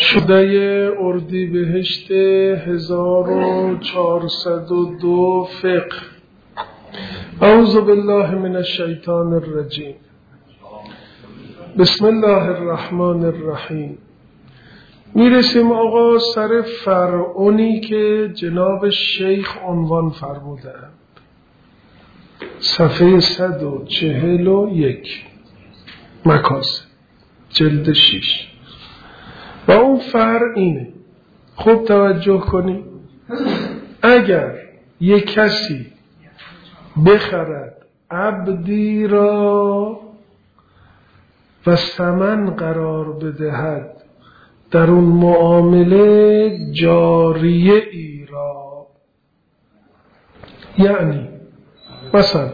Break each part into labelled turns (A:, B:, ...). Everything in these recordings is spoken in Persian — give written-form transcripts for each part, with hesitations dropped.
A: شده اردیبهشت 1402 فقه. اعوذ بالله من الشیطان الرجیم. بسم الله الرحمن الرحیم. میرسیم آقا سر فرعونی که جناب شیخ عنوان فرمودند، صفحه 141 مکاسب جلد 6. و اون فرع اینه، خوب توجه کنی، اگر یک کسی بخرد عبدی را و ثمن قرار بدهد در اون معامله جاریه ای را، یعنی مثلا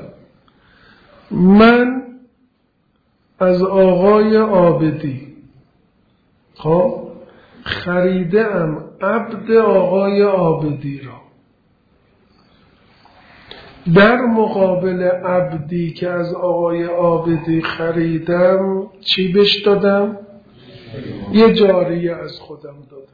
A: من از آقای عابدی خریدم عبد آقای عابدی را، در مقابل عبدی که از آقای عابدی خریدم چی بهش دادم؟ یه جاریه از خودم دادم.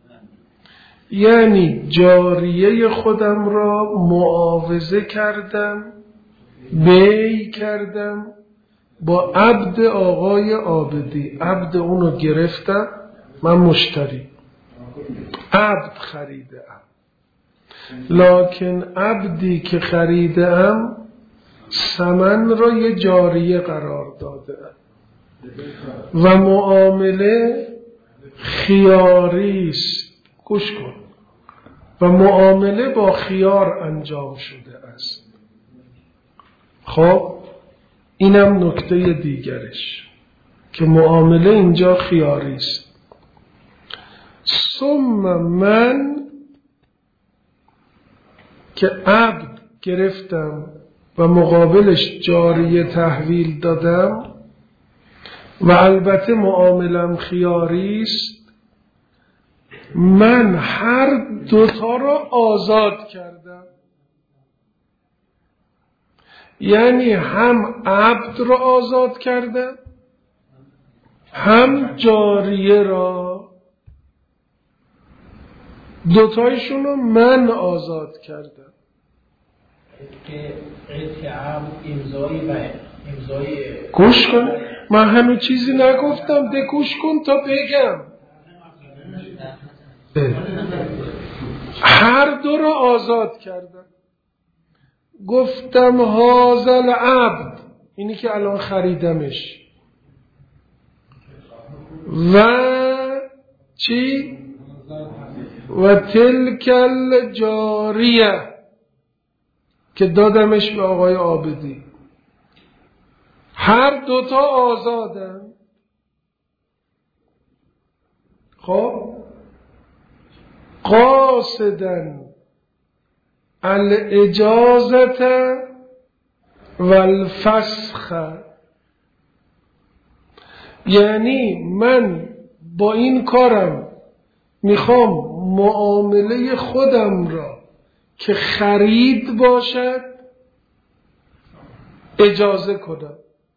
A: یعنی جاریه خودم را معاوضه کردم، بی کردم با عبد آقای عابدی. عبد اونو گرفتم، من مشتری عبد خریدم، لکن عبدی که خریدم ثمن را یه جاریه قرار دادم و معامله خیاریست. گوش کن، و معامله با خیار انجام شده است. خب اینم نکته دیگرش که معامله اینجا خیاریست. ثم من که عبد گرفتم و مقابلش جاریه تحویل دادم و البته معاملم خیاریست، من هر دوتا را آزاد کردم. یعنی هم عبد را آزاد کردم، هم جاریه را. دوتایشون رو من آزاد کردم. گوش کن، من همه چیزی نگفتم، ده گوش کن تا بگم. هر دو را آزاد کردم. گفتم هازل عبد، اینی که الان خریدمش، و چی؟ و تلکل جاریه که دادمش به آقای عابدی. هر دوتا آزادن. خب قاصدن الاجازت والفسخ، یعنی من با این کارم میخوام معامله خودم را که خرید باشد اجازه کنم،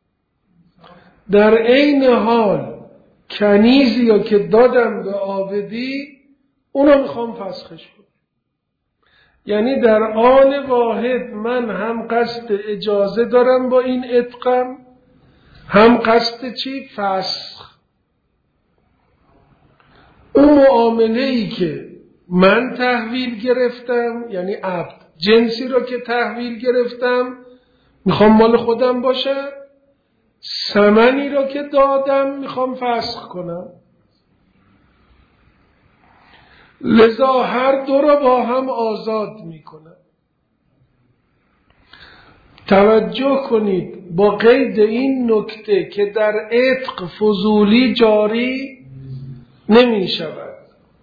A: در عین حال کنیزی یا که دادم به عابدی اونو میخوام فسخش کنم. یعنی در آن واحد من هم قصد اجازه دارم با این عتقم، هم قصد چی؟ فسخ. اون معامله‌ای که من تحویل گرفتم، یعنی عبد، جنسی را که تحویل گرفتم میخوام مال خودم باشه، ثمنی را که دادم میخوام فسخ کنم. لذا هر دو را با هم آزاد میکنم. توجه کنید با قید این نکته که در عتق فضولی جاری نمی شود.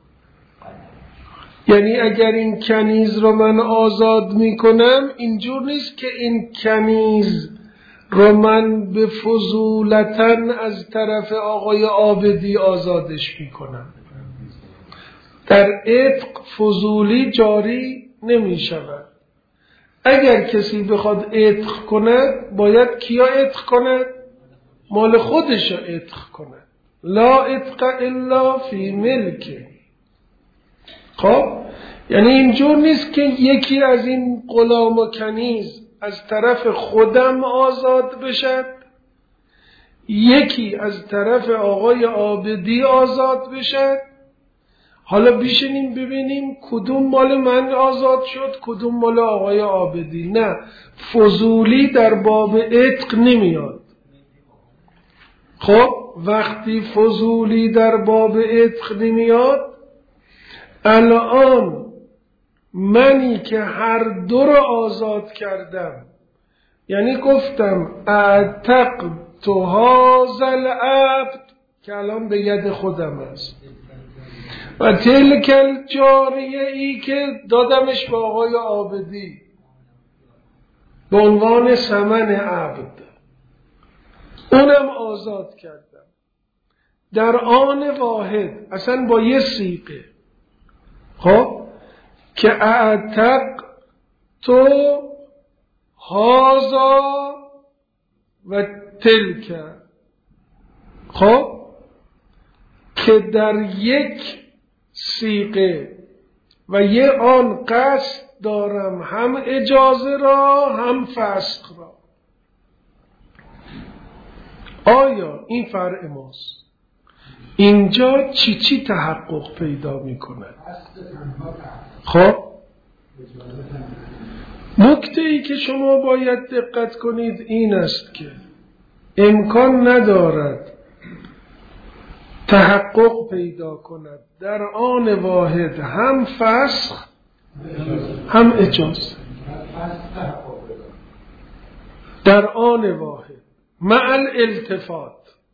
A: یعنی اگر این کنیز رو من آزاد میکنم، اینجور نیست که این کنیز رو من به فضولتن از طرف آقای عابدی آزادش میکنم. در عتق فضولی جاری نمی شود. اگر کسی بخواد عتق کند باید کیا عتق کند؟ مال خودش رو عتق کند. لا اتق الا فی ملک. خب یعنی اینجور نیست که یکی از این غلام و کنیز از طرف خودم آزاد بشد، یکی از طرف آقای عابدی آزاد بشد. حالا بشینیم ببینیم کدوم مال من آزاد شد کدوم مال آقای عابدی. نه، فضولی در باب عتق نمیاد. خب وقتی فضولی در باب عتق نمیاد، الان منی که هر دو رو آزاد کردم، یعنی گفتم اعتقت هذا العبد که الان به ید خودم است، و تلک الجاریه ای که دادمش به آقای عابدی به عنوان ثمن عبد، اونم آزاد کردم در آن واحد، اصلا با یه صیغه. خب که اعتق تو هازا و تلک، خب که در یک صیغه و یه آن قصد دارم، هم اجازه را هم فسخ را. آیا این فرع ماست؟ اینجا چی تحقق پیدا میکنه؟ خب نکته ای که شما باید دقت کنید این است که امکان ندارد تحقق پیدا کند در آن واحد هم فسخ هم اجازه، در آن واحد مع الالتفات،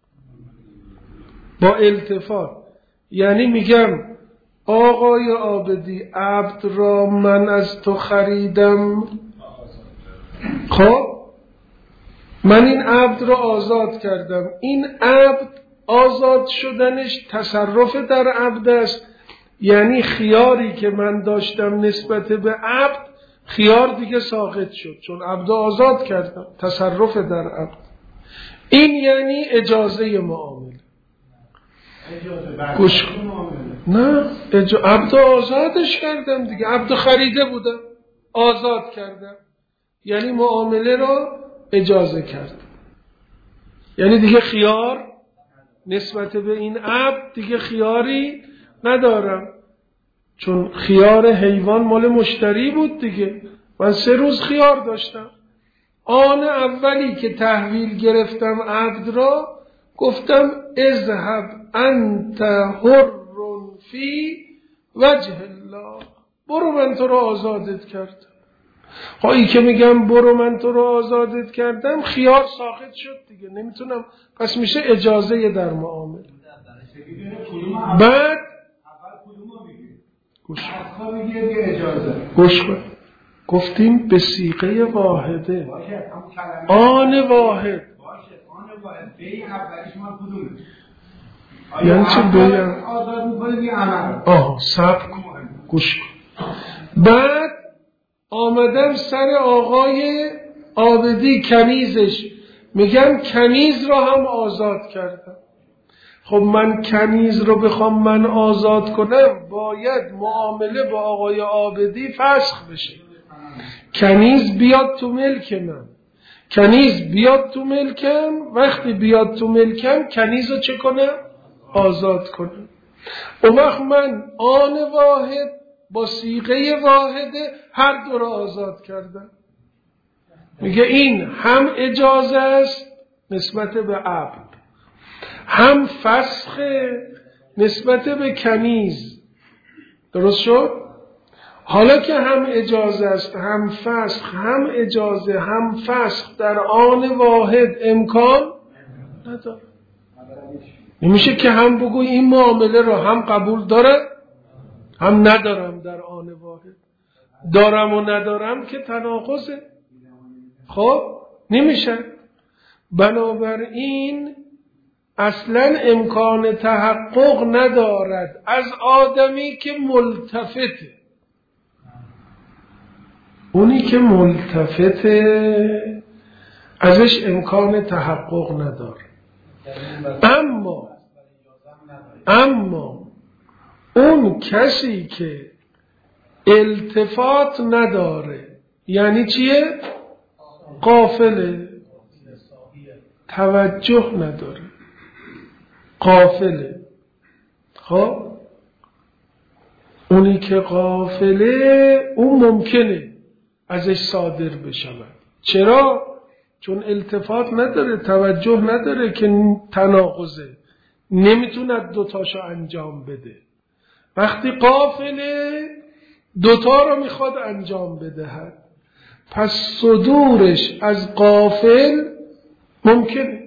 A: با التفات. یعنی میگم آقای عابدی عبد را من از تو خریدم، خب من این عبد را آزاد کردم. این عبد آزاد شدنش تصرف در عبد است، یعنی خیاری که من داشتم نسبت به عبد خیار دیگه ساقط شد چون عبد آزاد کردم، تصرف در عبد. این یعنی اجازه معامله. گوش نه عبد آزادش کردم دیگه، عبد خریده بودم آزاد کردم، یعنی معامله را اجازه کردم، یعنی دیگه خیار نسبت به این عبد دیگه خیاری ندارم، چون خیار حیوان مال مشتری بود دیگه، من 3 روز خیار داشتم. آن اولی که تحویل گرفتم عبد را گفتم اذهب انت حر فی وجه الله، برو من تو رو آزادت کردم. هایی که میگم برو من تو رو آزادت کردم خیار ساقط شد دیگه، نمیتونم، پس میشه اجازه در معامله. بعد گوش کن گفتیم به صیغه واحده، آن واحد. یعنی چه بگم؟ صبر کن گوش کن. بعد آمدم سر آقای عابدی کنیزش، میگم کنیز را هم آزاد کردم. خب من کنیز رو بخوام من آزاد کنم باید معامله با آقای عابدی فسخ بشه، کنیز بیاد تو ملک من، کنیز بیاد تو ملکم، وقتی بیاد تو ملکم کنیز رو چه کنم؟ آزاد کنم. اون وقت من آن واحد با صیغه واحده هر دو رو آزاد کردم. میگه این هم اجازه است نسبت به عبد، هم فسخ نسبت به کنیز. درست شد؟ حالا که هم اجازه است هم فسخ، هم اجازه هم فسخ در آن واحد امکان نداره. نمیشه که هم بگوی این معامله رو هم قبول داره هم ندارم در آن واحد. دارم و ندارم که تناقضه. خب نمیشه. بنابراین اصلا امکان تحقق ندارد از آدمی که ملتفته. اونی که ملتفته ازش امکان تحقق نداره. اما اما اون کسی که التفات نداره یعنی چیه؟ غافله، توجه نداره، غافله. خب اونی که غافله اون ممکنه ازش صادر بشود. چرا؟ چون التفات نداره، توجه نداره که تناقضه، نمیتونه دوتاشو انجام بده. وقتی غافله دوتا رو میخواد انجام بدهد، پس صدورش از غافل ممکنه،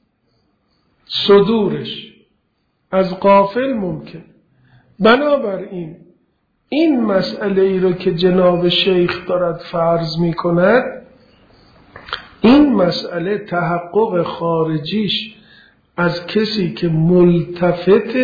A: صدورش از غافل ممکن. بنابراین این مسئله ای رو که جناب شیخ دارد فرض می کند، این مسئله تحقق خارجیش از کسی که ملتفت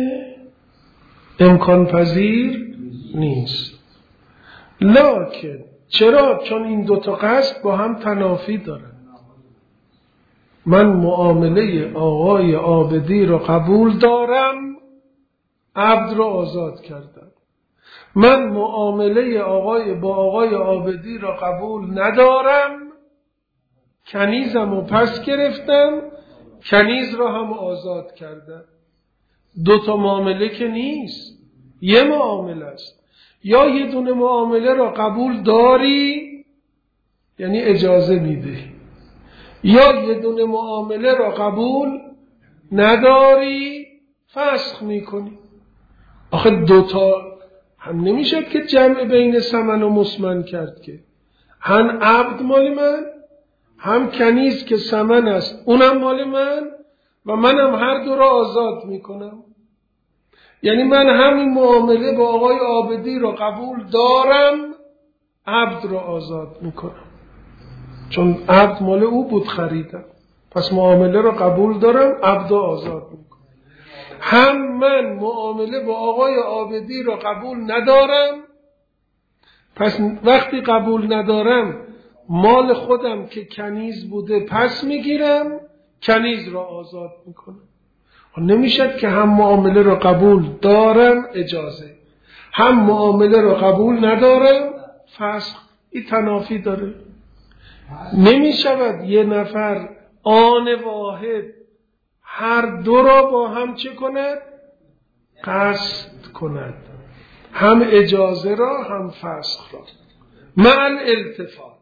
A: امکان پذیر نیست. لکن چرا؟ چون این دوتا قصد با هم تنافی دارن. من معامله آقای عابدی رو قبول دارم، عبد رو آزاد کردم. من معامله با آقای عابدی رو قبول ندارم، کنیزم رو پس گرفتم، کنیز رو هم آزاد کردم. دوتا معامله که نیست، یه معامله است. یا یه دونه معامله رو قبول داری یعنی اجازه میدهی، یا یه دونه معامله رو قبول نداری فسخ میکنی. آخه دوتا هم نمیشه که جمع بین ثمن و مسمن کرد که. هم عبد مال من، هم کنیز که ثمن است اونم مال من و منم هر دو را آزاد میکنم. یعنی من همین معامله با آقای عابدی را قبول دارم، عبد را آزاد میکنم، چون عبد مال او بود خریدم، پس معامله را قبول دارم، عبد را آزاد میکنم. هم من معامله با آقای عابدی را قبول ندارم، پس وقتی قبول ندارم مال خودم که کنیز بوده پس میگیرم، کنیز را آزاد میکنم. نمیشد که هم معامله را قبول دارم اجازه، هم معامله را قبول ندارم فسخ. این تنافی داره. نمیشود یه نفر آن واحد هر دو را با هم چه کند؟ قصد کند، هم اجازه را هم فسخ را مع الالتفات.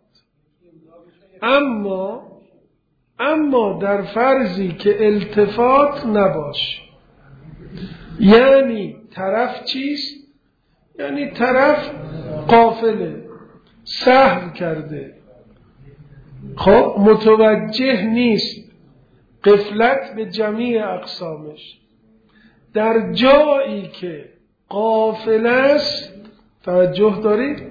A: اما در فرضی که التفات نباشه، یعنی طرف چیست؟ یعنی طرف غافله، سهو کرده، خب متوجه نیست، غفلت به جمیع اقسامش. در جایی که غافل است، توجه دارید؟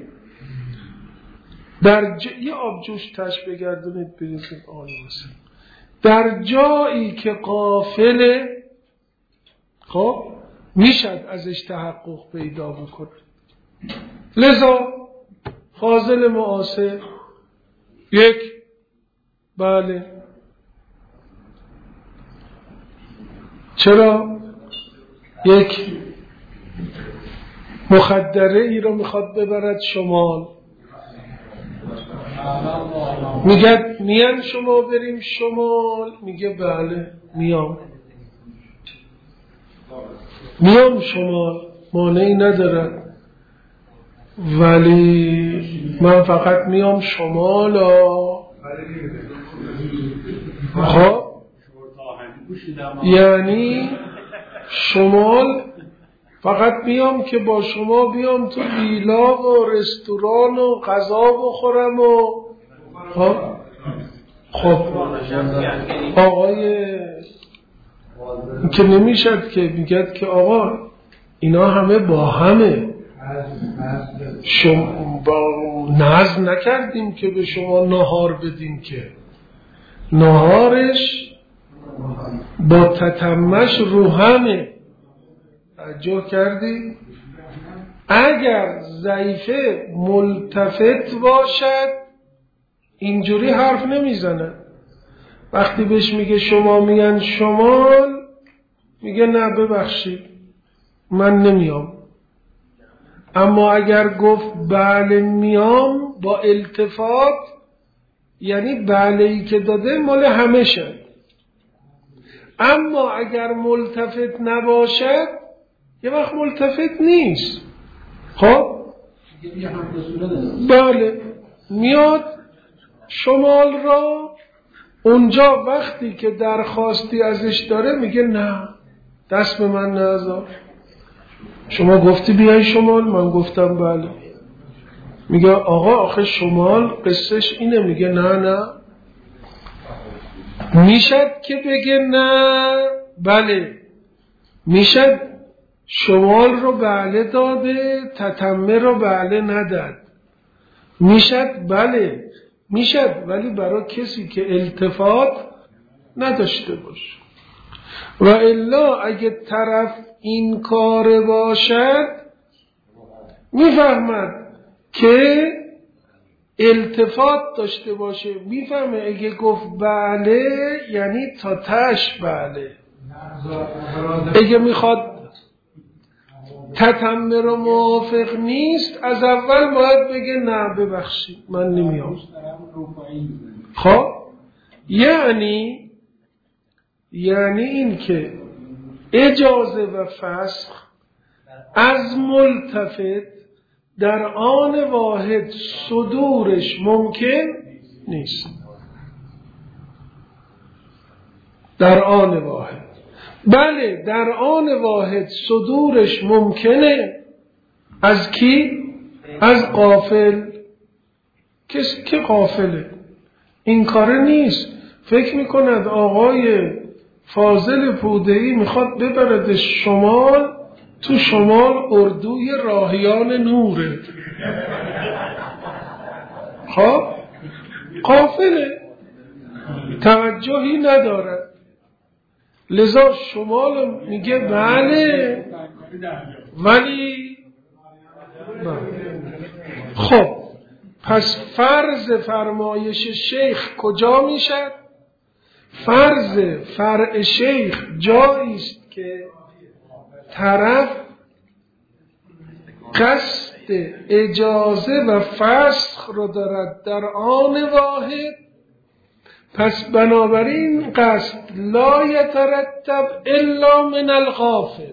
A: یه آبجوش تش بگردونید بریزید آن مثلا. در جایی که غافله، خب میشد ازش تحقق پیدا بکنه. لذا فاضل معاصر یک، بله، چرا یک مخدره ای رو میخواد ببرد شمال، میگه میان شما بریم شمال، میگه بله میام شمال، مانعی ندارد، ولی من فقط میام شمال. خب یعنی شمال فقط میام که با شما بیام تو ویلا و رستوران و غذا بخورم و خب آقای که نمیشد که میگد که آقا اینا همه با همه، شما نظم نکردیم که به شما نهار بدیم، که نهارش با تتمش رو همه. توجه کردی؟ اگر ضعیفه ملتفت باشد اینجوری حرف نمیزنه. وقتی بهش میگه شما میگن شمال، میگه نه ببخشید من نمیام. اما اگر گفت بله میام با التفات، یعنی بله ای که داده مال همه شد. اما اگر ملتفت نباشد یه وقت ملتفت نیست. خب بله میاد شمال را، اونجا وقتی که درخواستی ازش داره میگه نه دست به من نذار، شما گفتی بیای شمال، من گفتم بله. میگه آقا آخه شمال قصهش اینه، میگه نه میشد که بگه نه بله، میشد شمال رو بله داده تتمه رو بله نداد، میشد بله میشد، ولی برای کسی که التفات نداشته باشه. و الا اگه طرف این کار باشد میفهمد که التفات داشته باشه، میفهمه اگه گفت بله یعنی تا تش بله، اگه میخواد تتمه رو موافق نیست از اول باید بگه نه ببخشید من نمیام. خب یعنی این که اجازه و فسخ از ملتفت در آن واحد صدورش ممکن نیست. در آن واحد بله در آن واحد صدورش ممکنه. از کی؟ از غافل. کسی که غافله این کاره نیست، فکر میکند آقای فاضل پوده‌ای میخواد ببرد شمال، تو شمال اردوی راهیان نوره. خب غافله، توجهی ندارد، لذا شمال میگه بله ولی خب پس فرض فرمایش شیخ کجا میشد؟ فرض فرع شیخ جایی است که طرف قصد اجازه و فسخ رو دارد در آن واحد، پس بنابراین قصد لا یترتب الا من الغافل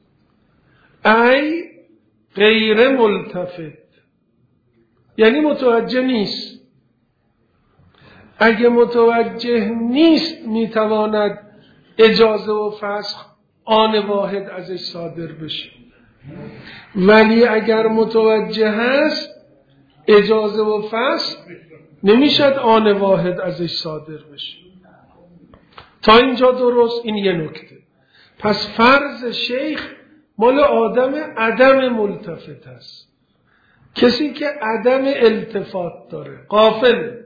A: ای غیر ملتفت، یعنی متوجه نیست. اگه متوجه نیست میتواند اجازه و فسخ آن واحد ازش صادر بشه، ولی اگر متوجه هست اجازه و فسخ نمیشد آن واحد ازش صادر بشه. تا اینجا درست؟ این یه نکته. پس فرض شیخ مال آدم عدم ملتفت است، کسی که عدم التفات داره، غافله.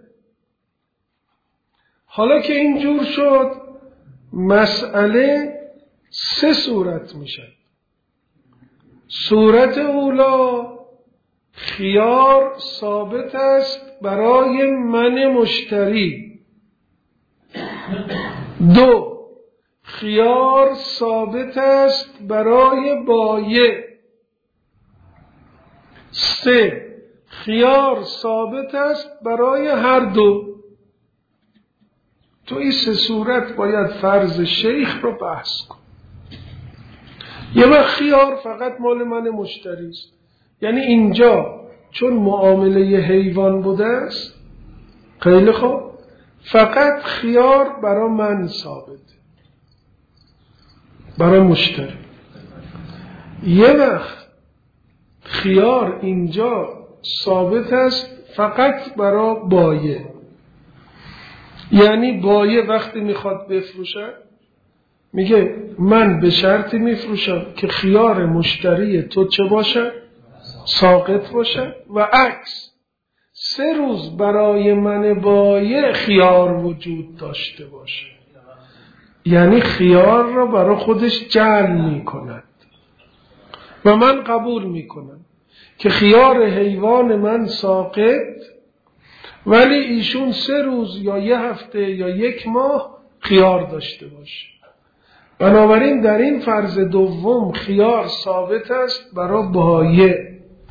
A: حالا که اینجور شد مسئله سه صورت میشه. صورت اولا خیار ثابت است برای من مشتری. دو خیار ثابت است برای بایع. سه خیار ثابت است برای هر دو. تو این سه صورت باید فرض شیخ رو بحث کن. یه وقت خیار فقط مال من مشتری است، یعنی اینجا چون معامله حیوان بوده است، خیلی خوب، فقط خیار برای من ثابت، برای مشتری. یه وقت خیار اینجا ثابت است فقط برای بایع، یعنی بایع وقتی میخواد بفروشه میگه من به شرطی میفروشم که خیار مشتری تو چه باشه؟ ساقط باشه. و عکس 3 روز برای من بایع خیار وجود داشته باشه، یعنی خیار را برای خودش جعل میکند و من قبول میکنم که خیار حیوان من ساقط، ولی ایشون 3 روز یا 1 هفته یا 1 ماه خیار داشته باشه. بنابراین در این فرض دوم خیار ثابت است برای بایع.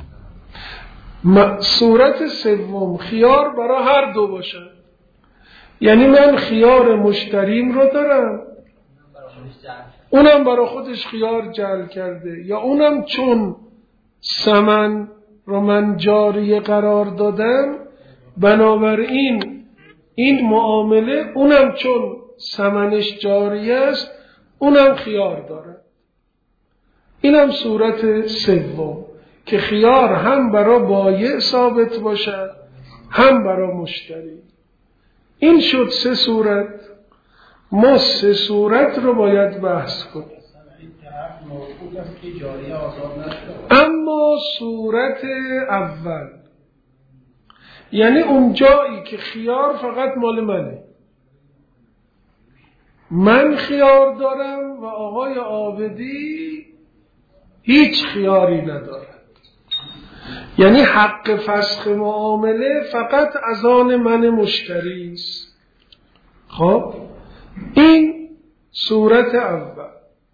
A: صورت سوم خیار برای هر دو باشه، یعنی من خیار مشتریم رو دارم، اونم برای خودش خیار جعل کرده، یا اونم چون ثمن رو من جاریه قرار دادم، بنابراین این معامله اونم چون ثمنش جاریه است اونم خیار داره. اینم صورت سوم که خیار هم برای بایع ثابت باشد هم برای مشتری. این شد 3 صورت. ما 3 صورت رو باید بحث کنیم. اما صورت اول، یعنی اون جایی که خیار فقط مال منه، من خیار دارم و آقای عابدی هیچ خیاری ندارد، یعنی حق فسخ معامله فقط از آن من مشتری است. خب این صورت اول.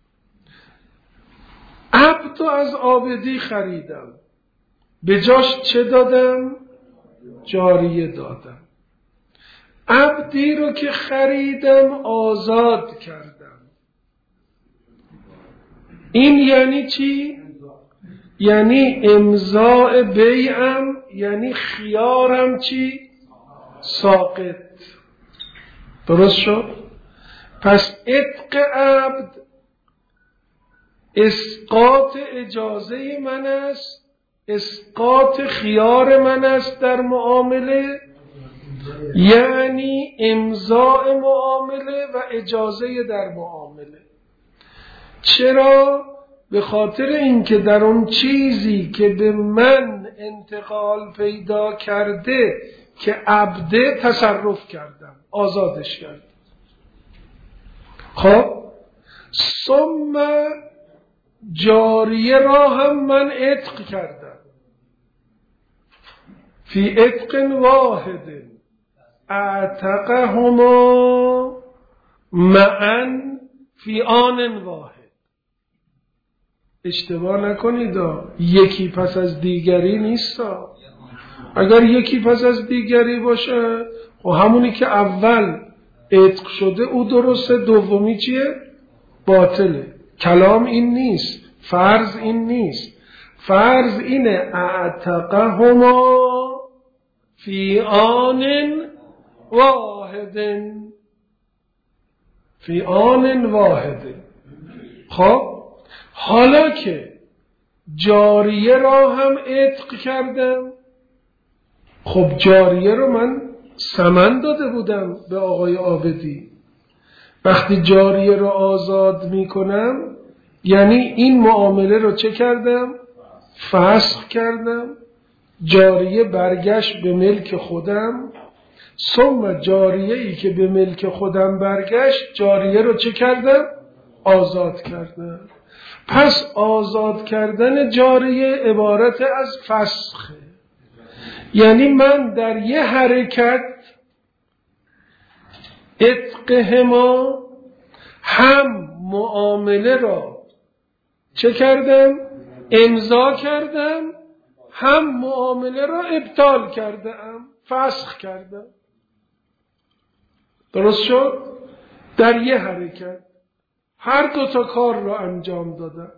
A: عبد از عابدی خریدم، به جاش چه دادم؟ جاریه دادم. عبدی رو که خریدم آزاد کردم. این یعنی چی؟ یعنی امضاء بیعم، یعنی خیارم چی؟ ساقط. درست شد؟ پس عتق عبد اسقاط اجازه من است، اسقاط خیار من است در معامله، یعنی امضاء معامله و اجازه در معامله. چرا؟ به خاطر اینکه در اون چیزی که به من انتقال پیدا کرده که عبده تصرف کردم، آزادش کردم. خب ثم جاریه را هم من عتق کردم، فی عتق واحد اعتقهما معا فی آن واحد. اشتباه نکنید، یکی پس از دیگری نیست. اگر یکی پس از دیگری باشه و همونی که اول عتق شده او درسته، دومی چیه؟ باطله. کلام این نیست، فرض این نیست. فرض اینه اعتقهما فی آن واحد، فی آن واحد. خب حالا که جاریه را هم عتق کردم، خب جاریه رو من ثمن داده بودم به آقای عابدی. وقتی جاریه رو آزاد میکنم یعنی این معامله رو چه کردم؟ فسخ کردم. جاریه برگشت به ملک خودم. ثم جاریه ای که به ملک خودم برگشت، جاریه رو چه کردم؟ آزاد کردم. پس آزاد کردن جاریه عبارت از فسخه، یعنی من در یه حرکت عتقهما هم معامله را چه کردم؟ امضا کردم، هم معامله را ابطال کردم، فسخ کردم. درست شد؟ در یه حرکت هر 2 تا کار را انجام دادم.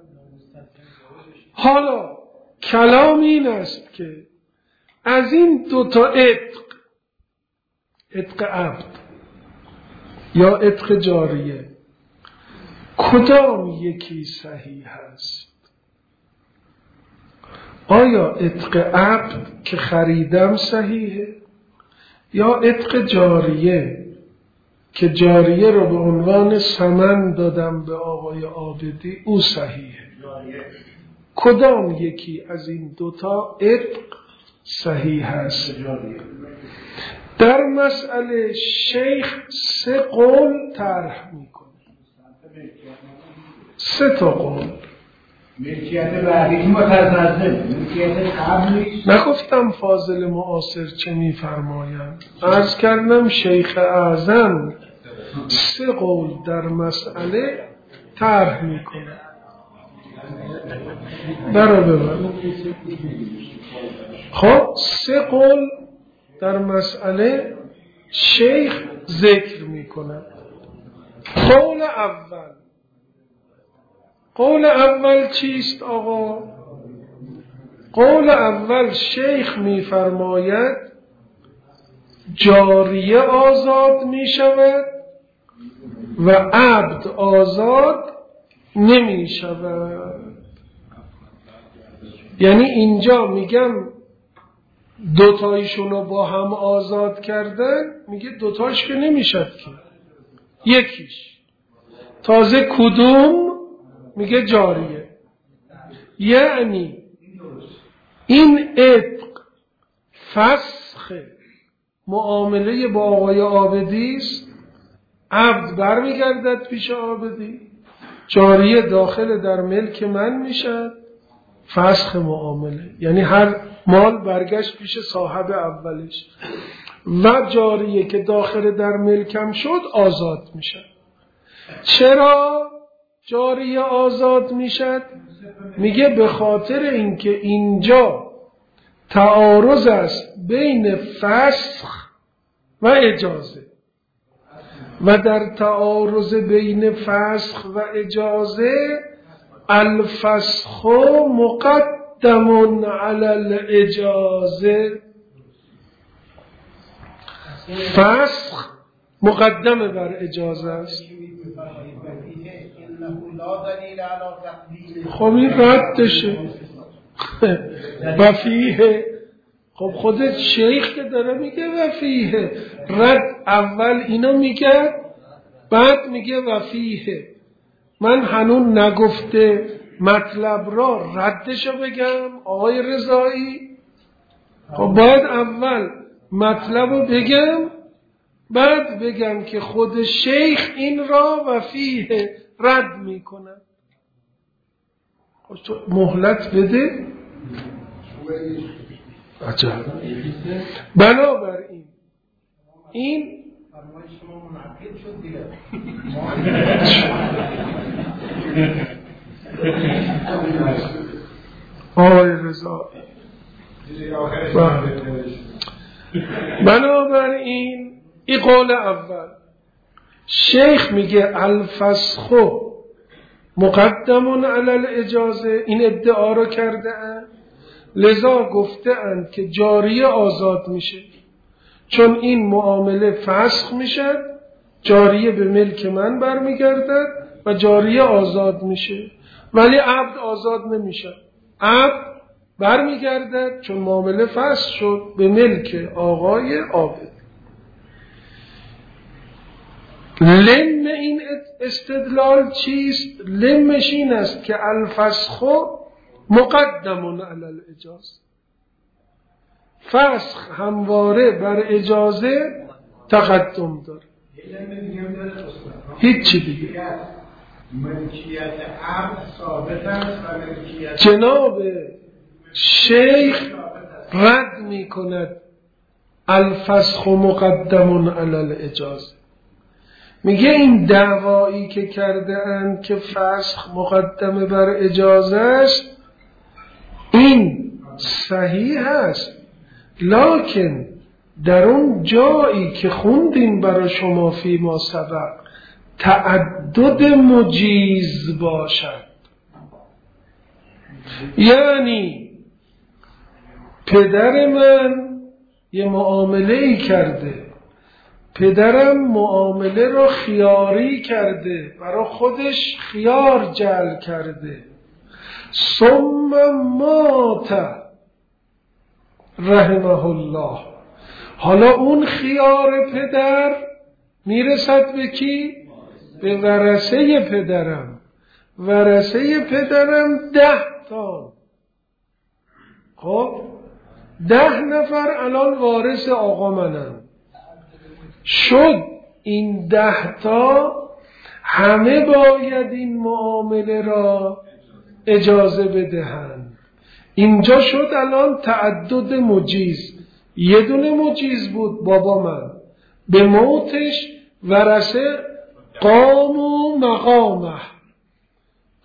A: حالا کلام این است که از این 2 تا عتق عبد یا عتق جاریه، کدام یکی صحیح است؟ آیا عتق عبد که خریدم صحیحه یا عتق جاریه که جاریه رو به عنوان ثمن دادم به آقای عابدی او صحیحه؟ کدام یکی از این 2 تا عتق صحیح است؟ در مسئله شیخ 3 قول طرح میکنه. 3 تا قول.
B: ملکیت بعدی متزلزل، ملکیت قبلی.
A: نگفتم فاضل معاصر چه میفرمایند، عرض کردم شیخ اعظم 3 قول در مسئله طرح میکنه. برابر. خب 3 قول در مسئله شیخ ذکر میکنه. قول اول چیست آقا؟ قول اول شیخ میفرماید جاریه آزاد میشود و عبد آزاد نمیشود. یعنی اینجا میگم دوتایشونو با هم آزاد کردن، میگه دوتاش که نمیشد که یکیش. تازه کدوم؟ میگه جاریه. یعنی این عتق فسخ معامله با آقای عابدی است، عبد برمیگردد پیش عابدی، جاریه داخل در ملک من میشد، فسخ معامله. یعنی هر مال برگشت پیش صاحب اولش و جاریه که داخل در ملکم شد آزاد میشد. چرا جاریه آزاد میشد؟ میگه به خاطر اینکه اینجا تعارض است بین فسخ و اجازه و در تعارض بین فسخ و اجازه الفسخ مقدم علی الاجازه. فسخ مقدم بر اجازه است. خب این ردشه وفیه. خب خودت شیخ که داره میگه وفیه، رد اول اینو میگه بعد میگه وفیه. من هنوز نگفته مطلب را ردشو بگم آقای رضایی؟ خب باید اول مطلب رو بگم بعد بگم که خود شیخ این را وفیه رد میکنه. خب تو مهلت بده. عجب. بنابراین این آقای رضا بنابراین این قول اول. شیخ میگه الفسخ مقدم علی الاجازه، این ادعا رو کرده اند، لذا گفته اند که جاریه آزاد میشه چون این معامله فسخ میشه، جاریه به ملک من برمیگردد و جاریه آزاد میشه، ولی عبد آزاد نمیشه. عبد برمیگردد چون معامله فسخ شد به ملک آقای عابد. لم این استدلال چیست؟ لمش این است که الفسخ مقدم علی الاجازه، فسخ همواره بر اجازه تقدم داره. هیچی دیگه.
B: ملکیت عبد ثابت است و ملکیت
A: جناب شیخ رد می کند الفسخ مقدم علی الاجازه. میگه این دعوایی که کرده اند که فسخ مقدم بر اجازه است این صحیح است، لکن در اون جایی که خوندیم برای شما فی ما سبق تعدد مجیز باشد. یعنی پدر من یه معامله ای کرده، پدرم معامله رو خیاری کرده، برای خودش خیار جعل کرده، ثم مات رحمه الله. حالا اون خیار پدر میرسد به کی؟ به ورثه پدرم. ورثه پدرم 10 تا. خب 10 نفر الان وارث آقا منم. شد این 10 تا همه باید این معامله را اجازه بدهند. اینجا شد الان تعدد مجیز. یه دونه مجیز بود بابا من، به موتش ورثه قام و مقامه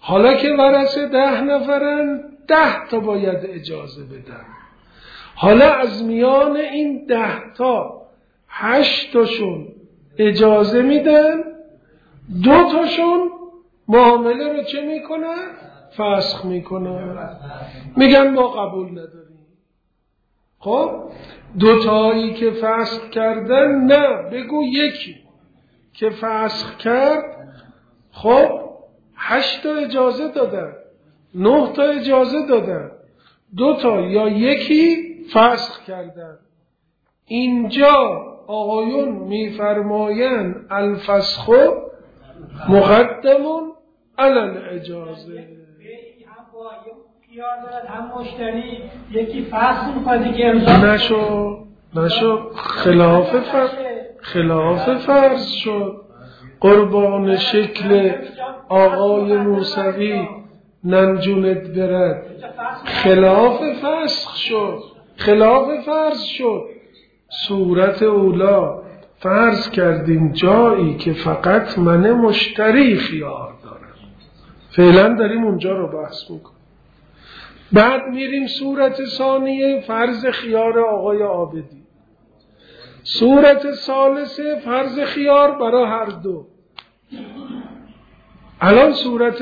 A: حالا که ورثه 10 نفرن 10 تا باید اجازه بدن. حالا از میان این 10 تا 8 تاشون اجازه میدن، 2 تاشون معامله رو چه میکنن؟ فسخ میکنن، میگن ما قبول نداریم. خب 2 تایی که فسخ کردن، نه بگو یکی که فسخ کرد، خب 8 تا اجازه دادن، 9 تا اجازه دادن، 2 تا یا یکی فسخ کردن. اینجا آقایون میفرمایند الفسخ مقدم علی الاجازه.
C: هم مشتری یکی فسخ می‌کنه دیگه امضا
A: نشو خلاف فرض شد. قربان شکل آقای موسوی ننجونت برد، خلاف فرض شد. صورت اولا فرض کردیم جایی که فقط من مشتری خیار دارم، فعلا داریم اونجا رو بحث میکنیم. بعد میریم صورت ثانیه، فرض خیار آقای عابدی. صورت ثالثه فرض خیار برای هر دو. الان صورت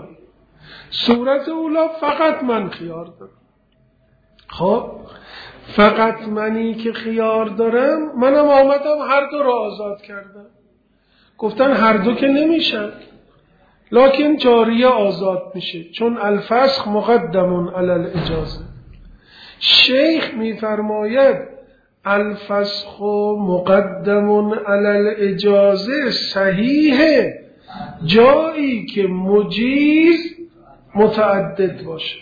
A: اولا فقط من خیار دارم. خب فقط منی که خیار دارم، منم آمدم هر دو را آزاد کردم. گفتن هر دو که نمیشن، لکن جاریه آزاد میشه، چون الفسخ مقدم علی الاجازه. شیخ میفرماید الفسخ مقدم علی الاجازه صحیحه جایی که مجیز متعدد باشه،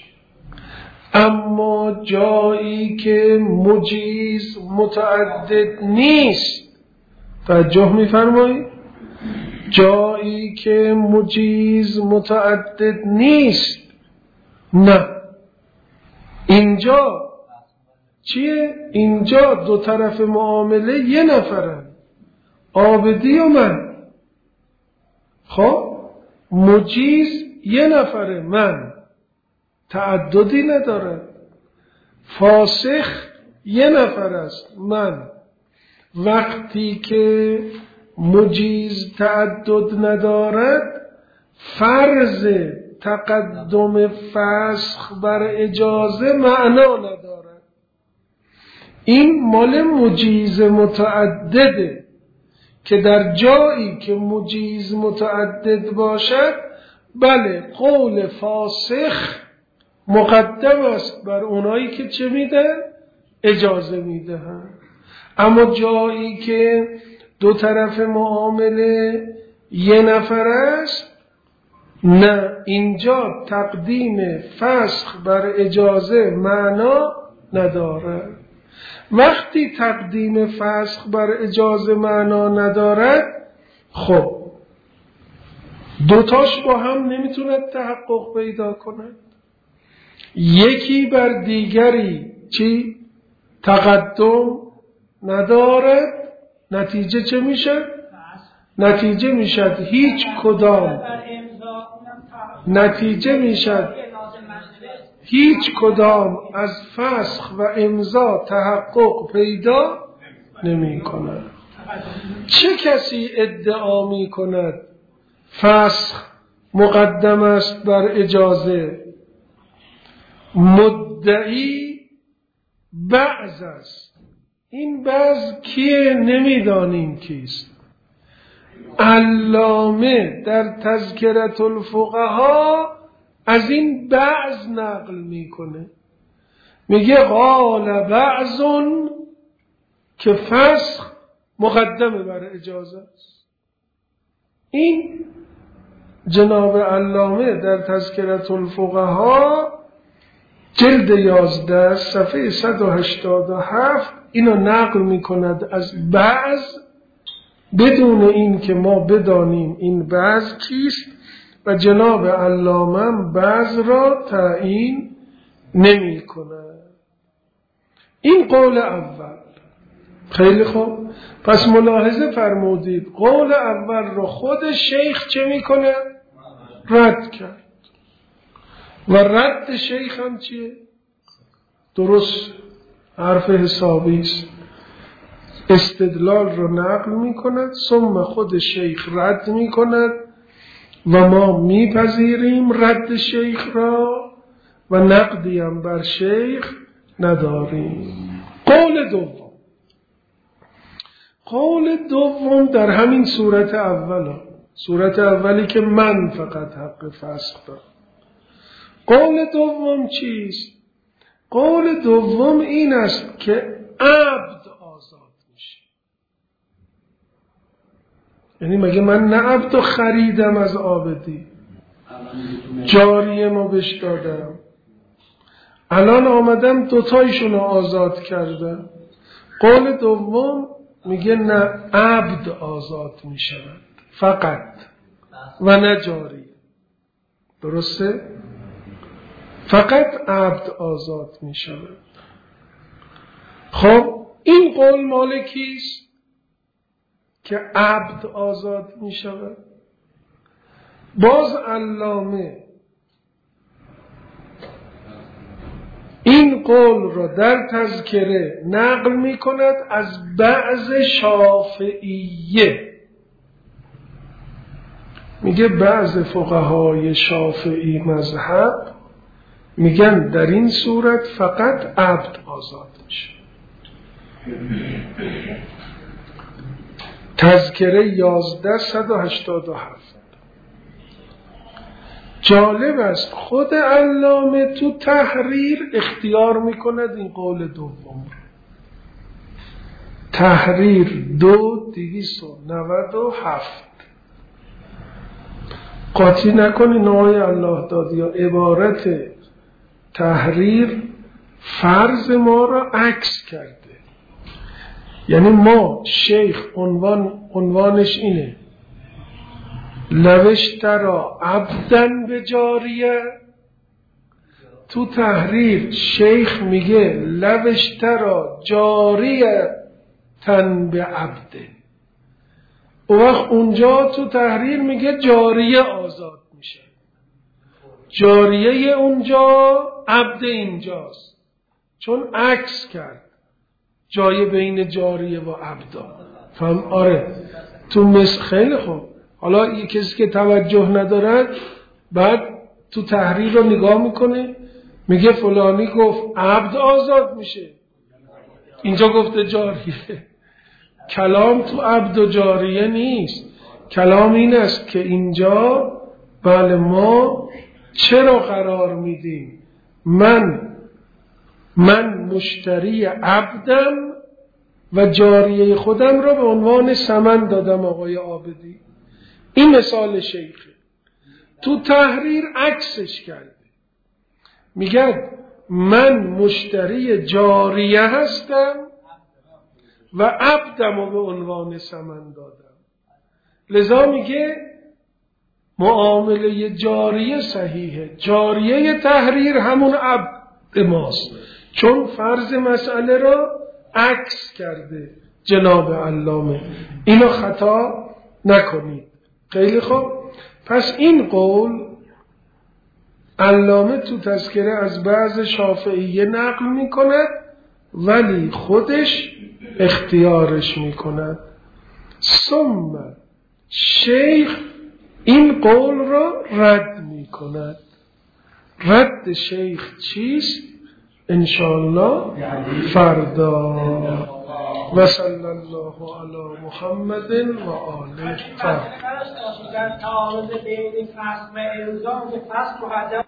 A: اما جایی که مجیز متعدد نیست، توجه میفرمایید، جایی که مجیز متعدد نیست، نه. اینجا چیه؟ اینجا 2 طرف معامله 1 نفرن، عابدی و من. خب مجیز 1 نفره، من، تعددی نداره. فاسخ 1 نفر است، من. وقتی که مجیز تعدد ندارد، فرض تقدم فسخ بر اجازه معنا ندارد. این مال مجیز متعدده که در جایی که مجیز متعدد باشد، بله قول فاسخ مقدم است بر اونایی که چه میدن؟ اجازه میدهن. اما جایی که 2 طرف معامله 1 نفر است، نه، اینجا تقدیم فسخ بر اجازه معنا ندارد. وقتی تقدیم فسخ بر اجازه معنا ندارد، خب 2 تاش با هم نمیتوند تحقق پیدا کند. یکی بر دیگری چی؟ تقدم ندارد. نتیجه چه میشه؟ نتیجه میشد هیچ کدام از فسخ و امضا تحقق پیدا نمی کند. چه کسی ادعا می کند فسخ مقدم است بر اجازه؟ مدعی بعض است. این بعض کیه؟ نمیدانیم کیست. علامه در تذکرة الفقها از این بعض نقل میکنه، میگه قال بعضون که فسخ مقدمه بر اجازه است. این جناب علامه در تذکرة الفقها جلد 11 صفحه 187 اینو نقل میکند از بعض، بدون این که ما بدانیم این بعض کیست، و جناب علامه بعض را تعیین نمی کند. این قول اول. خیلی خوب، پس ملاحظه فرمودید قول اول رو خود شیخ چه می کنه؟ رد کرد. و رد شیخ هم چیه؟ درست حرف حسابی است. استدلال رو نقل می کند، ثم خود شیخ رد می کند و ما میپذیریم رد شیخ را و نقدی هم بر شیخ نداریم. قول دوم در همین صورت اولی که من فقط حق فسخ دارم. قول دوم چیست؟ قول دوم این است که عبد آزاد میشه. یعنی مگه من نه عبد خریدم از عابدی، جاریه ما بهش دادم، الان آمدم دوتایشون رو آزاد کردم. قول دوم میگه نه عبد آزاد میشود فقط و نه جاریه. درسته؟ فقط عبد آزاد میشود. خب این قول مال کیست که عبد آزاد میشود؟ باز علامه این قول را در تذکره نقل می کند از بعض شافعیه. میگه بعض فقهای شافعی مذهب میگن در این صورت فقط عبد آزاد میشه. تذکره 1187. جالب است خود علامه تو تحریر اختیار میکند این قول دوم. تحریر 2297. قاطی نکنی نوعی الله داد یا عبارت تحریر فرض ما را عکس کرده. یعنی ما شیخ عنوانش اینه لوشترا عبدن به جاریه، تو تحریر شیخ میگه لوشترا جاریه تن به عبده. او وقت اونجا تو تحریر میگه جاریه آزاد میشه. جاریه اونجا، عبد اینجاست، چون عکس کرد جای بین جاریه و عبدا. فهم؟ آره تو مثل خیلی خوب. حالا یه کسی که توجه ندارد بعد تو تحریر رو نگاه میکنه میگه فلانی گفت عبد آزاد میشه، اینجا گفته جاریه. کلام تو عبد و جاریه نیست. کلام این است که اینجا بله ما چرا قرار میدیم من مشتری عبدم و جاریه خودم را به عنوان ثمن دادم آقای عابدی. این مثال شیخه. تو تحریر عکسش کرده، میگه من مشتری جاریه هستم و عبدم رو به عنوان ثمن دادم. لذا میگه معامله جاریه صحیحه. جاریه تحریر همون عبد ماست، چون فرض مسئله را عکس کرده جناب علامه. اینو خطا نکنید. خیلی خوب. پس این قول علامه تو تذکره از بعض شافعیه نقل می کند ولی خودش اختیارش می کند. ثم شیخ این قول را رد می کند. رد شیخ چیست؟ انشاءالله فردا. و صلی الله علی محمد و آله.
C: در تعارض بین فصل و الزام فصل